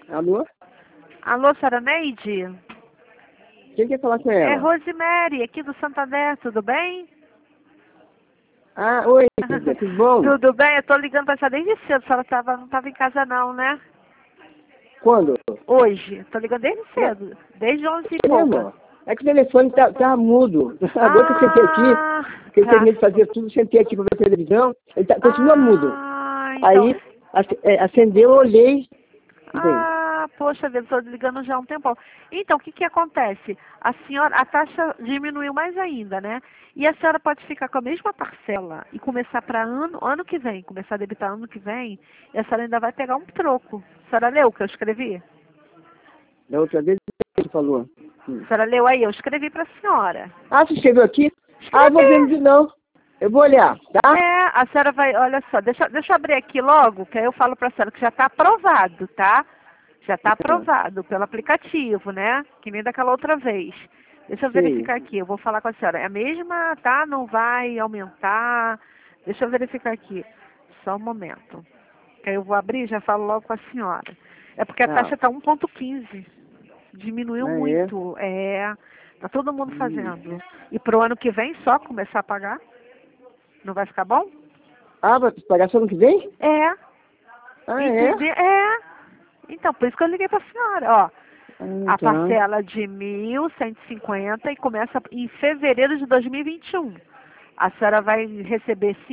Alô? Alô, senhora Neide? Quem quer falar com É ela? Rosemary, aqui do Santander, tudo bem? Ah, oi, Cida, tudo bom? Tudo bem? Eu tô ligando pra saber desde cedo, a senhora não tava em casa não, né? Quando? Hoje, tô ligando desde Não, cedo, desde 11 e é, pouca. amor. É que o telefone tá mudo. Agora que eu sentei aqui, Ah, que eu tá. terminei de fazer tudo, sentei aqui pra ver a televisão, ele continua mudo. Então. Aí, acendeu, eu olhei, bem, Ah, poxa vida, estou ligando já há um tempão. Então, o que que acontece? A senhora, a taxa diminuiu mais ainda, né? E a senhora pode ficar com a mesma parcela e começar para ano que vem, começar a debitar ano que vem, e a senhora ainda vai pegar um troco. A senhora leu o que eu escrevi? da outra vez ele falou. A senhora leu aí? Eu escrevi para a senhora. Ah, você escreveu aqui? Ah, eu vou ver, Escrevi! não. Eu vou olhar, tá? É, a senhora vai, olha só, deixa eu abrir aqui logo, que aí eu falo para a senhora que já está aprovado, tá? Já está Ah, aprovado pelo aplicativo, né? Que nem daquela outra vez. Deixa eu sei. verificar aqui, eu vou falar com a senhora. É a mesma, tá? Não vai aumentar. Deixa eu verificar aqui. Só um momento. Que aí eu vou abrir e já falo logo com a senhora. É porque a Ah, taxa está 1,15. Diminuiu ah, é? muito. É, tá todo mundo Hum. fazendo. E pro ano que vem só começar a pagar? Não vai ficar bom? Ah, vai pagar só ano que vem? É, Ah, é? entendeu? É. Então, por isso que eu liguei pra senhora, ó. Ah, A tá. parcela de 1.150 e começa em fevereiro de 2021. A senhora vai receber R$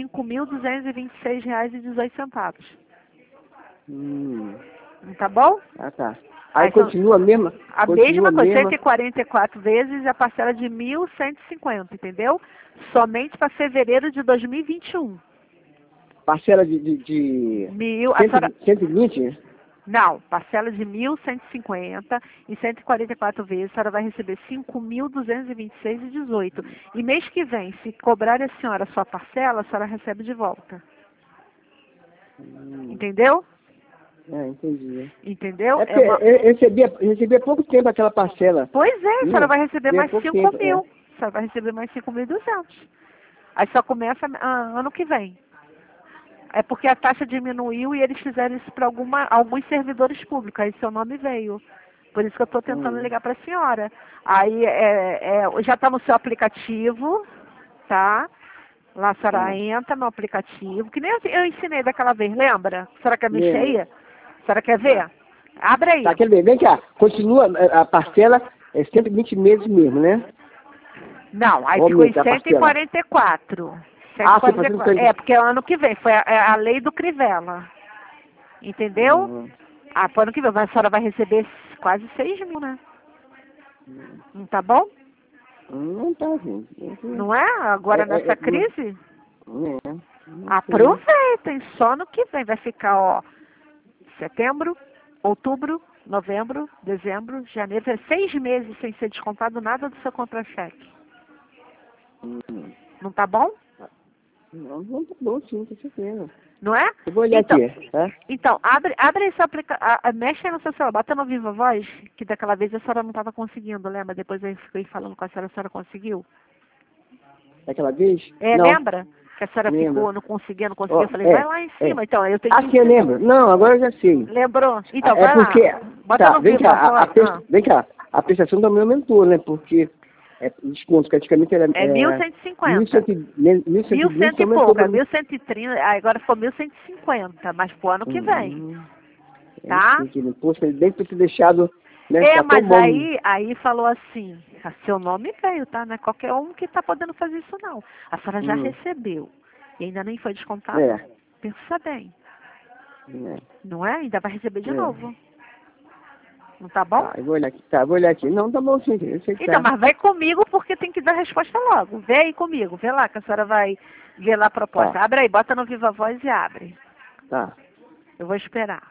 5.226,18. Hum. Não tá bom? Ah, tá. Aí Aí são continua a mesma? a Continua mesma a coisa, mesma? 144 vezes a parcela de 1.150, entendeu? Somente para fevereiro de 2021. Parcela de Mil, a 100, senhora, 120? não, parcela de 1.150 e 144 vezes, a senhora vai receber 5.226,18. E mês que vem, se cobrar a senhora a sua parcela, a senhora recebe de volta. Hum. Entendeu? É, entendi. Entendeu? É É porque uma... eu recebi há pouco tempo aquela parcela. Pois é, a senhora Minha, vai receber recebi há mais pouco 5 tempo, mil. é. A senhora vai receber mais 5.200. Aí só começa ano que vem. É porque a taxa diminuiu e eles fizeram isso para alguns servidores públicos. Aí seu nome veio. Por isso que eu estou tentando Hum. ligar para a senhora. Aí já está no seu aplicativo, tá? Lá a senhora Ah, entra no aplicativo, que nem eu ensinei daquela vez, lembra? A senhora quer mexer lembro. aí? A senhora quer Tá. ver? Abre Tá, aí. aquele bem, vem cá. Continua a parcela, é 120 meses mesmo, né? Não, aí Ou ficou em aumenta a parcela? 144. Ah, você fazendo 144. coisa. É, porque é ano que vem, foi a lei do Crivella. Entendeu? Hum. Ah, pro ano que vem, a senhora vai receber quase 6 mil, né? Não tá bom? Não tá, gente. Não é? Agora nessa crise? Não sei. Aproveitem, só no que vem. Vai ficar, ó, setembro, outubro, novembro, dezembro, janeiro. É 6 meses sem ser descontado nada do seu contra-cheque. Hum. Não tá bom? Não tá bom, sim, com certeza. Não é? Eu vou olhar Então, aqui, tá? abre esse aplicativo, mexe aí no seu celular, bota no Viva Voz, que daquela vez a senhora não estava conseguindo, lembra? Depois eu fiquei falando com a senhora conseguiu? Daquela vez? É, Não, lembra? Que a senhora lembro. ficou, não conseguia, não conseguia. Ó, Eu falei, vai lá em é. cima. Então, eu tenho que Ah, sim, eu ensinar. lembro. Não, agora eu já sei. Lembrou? Ah, Então, é vai porque. lá. Bota Tá, no vem Viva cá, Voz. vem cá. A prestação também aumentou, né? Porque desconto praticamente era É é, 1.150. 1.120, 1.100 e aumentou pouco, é para mim. 1.130, agora ficou 1.150, mas pro ano que vem, Hum, é tá? chique, né? Poxa, bem pra ter deixado, né? É, Tá tão mas bom. aí falou assim, seu nome veio, tá? Não é qualquer um que tá podendo fazer isso, não. A senhora já Hum, recebeu e ainda nem foi descontado. é, Pensa bem, é, não é? Ainda vai receber de é. novo. Não tá bom? Tá, eu vou olhar aqui. Tá, vou olhar aqui. Não, tá bom sim, eu sei que Então, tá. mas vai comigo porque tem que dar resposta logo. Vê aí comigo, vê lá que a senhora vai ver lá a proposta. Tá, Abre aí, bota no Viva Voz e abre. tá. Eu vou esperar.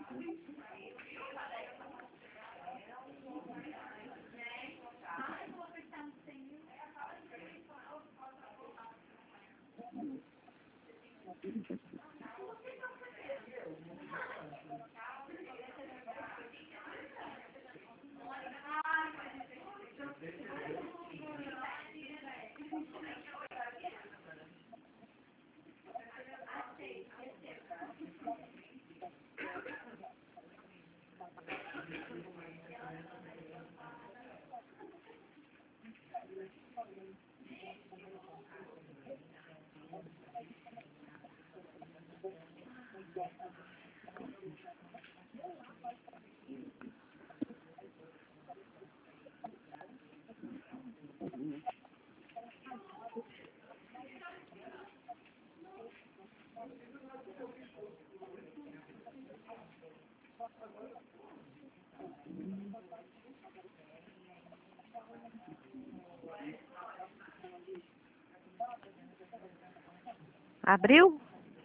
Abriu?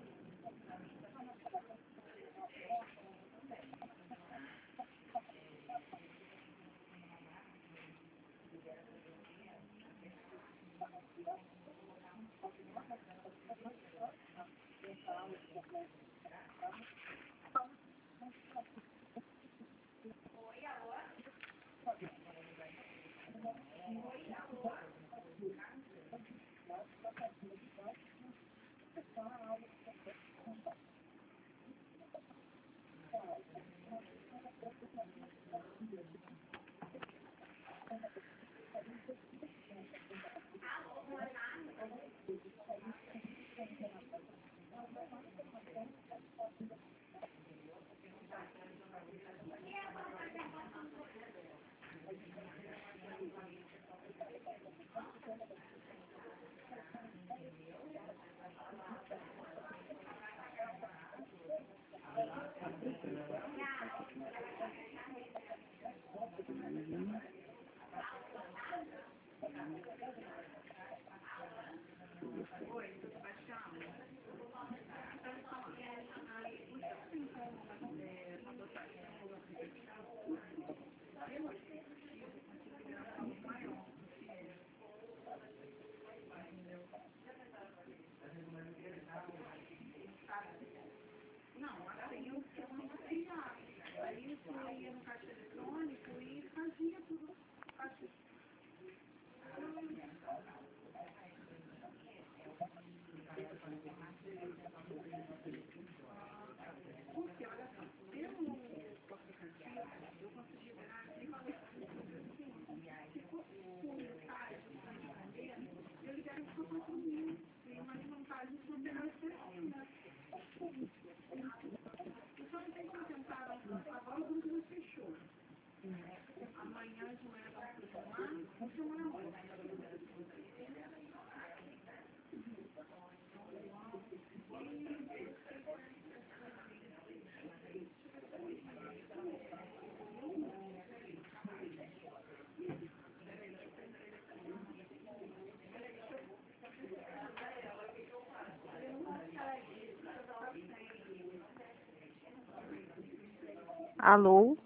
Alô?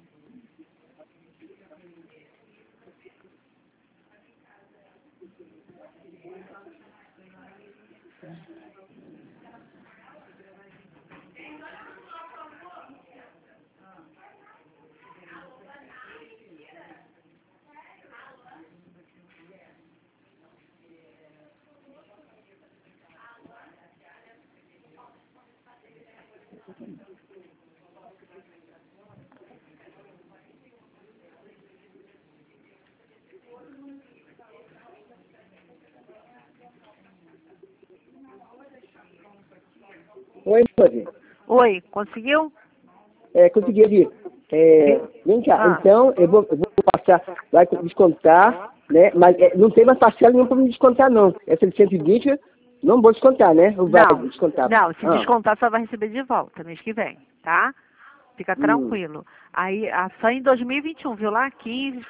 Oi, Rose. Oi, conseguiu? Consegui ouvir. Vem cá, Ah. então eu vou passar, vai descontar, né? Mas não tem mais parcela nenhuma para me descontar, não. Essa de 120, não vou descontar, né? Ou vai descontar? Não, se descontar só vai receber de volta mês que vem, tá? Fica tranquilo. Aí, só em 2021, viu lá? 15,